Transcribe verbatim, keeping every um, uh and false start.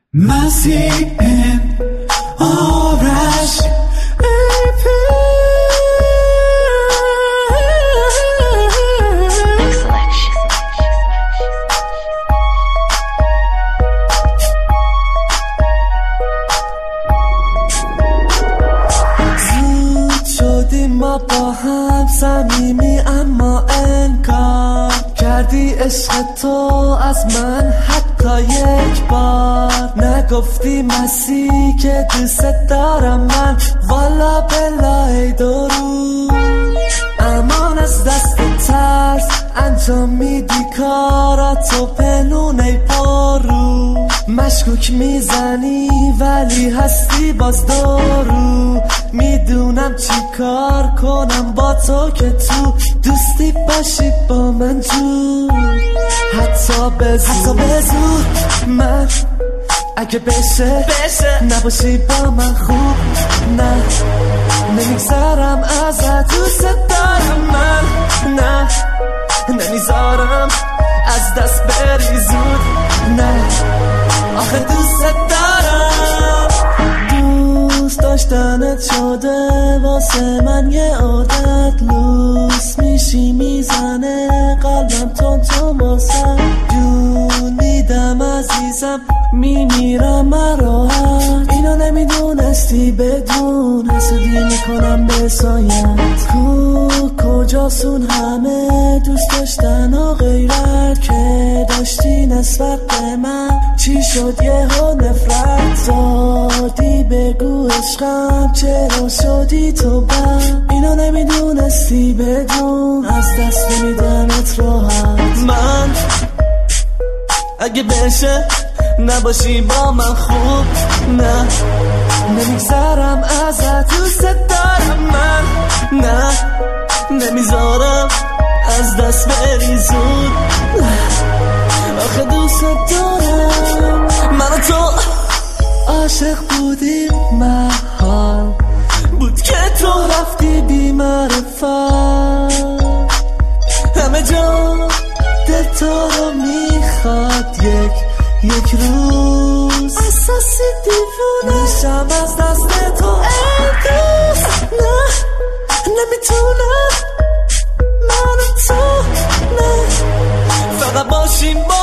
مسیحیم آرش زود شدیم ما با هم صمیمی، اما انکار کردی عشق تو از من حتی یک بار. نگفتی مسیح که دوست دارم من، والا بلای درو امان از دست ترس انجام میدی کاراتو پنون ای پرو. مشکوک میزنی ولی هستی باز دارو. میدونم چی کار کنم با تو که تو دوستی باشی با من جو. حتی بزود حتی بزود من اگه بشه بشه نباشی با من خوب نه نمیگذارم ازت. دوست دارم من نه نمیذارم از دست بری زود نه آخه دوست دارم. دوست داشتنت شده واسه من یه عادت، لوس میشی میزنه قلبم تون تو ماسم. جون میدم عزیزم میمیرم مراحت، اینو نمیدونستی بدون حسودی میکنم به سایت. کو کجاسون همه دوست داشتن و غیرت که داشتی نسبت به من، چی شد یه ها نفرت زادی بگو عشقم چرا شدی تو بر. اینو نمیدونستی بدون از دست نمیدمت راحت. من اگه بشه نباشی با من خوب نه نمیگذارم ازت. دوست دارم من نه نمیذارم از دست بری زود آخه دوست دارم. من و تو عاشق بودیم محال بود که تو رفتی بی معرفت. همه جا دل تو رو میخواد یک یک روز احساسی دیوونه میشم از دست تو ای دوست. نه نمیتونم من و تو نه فقط باشیم با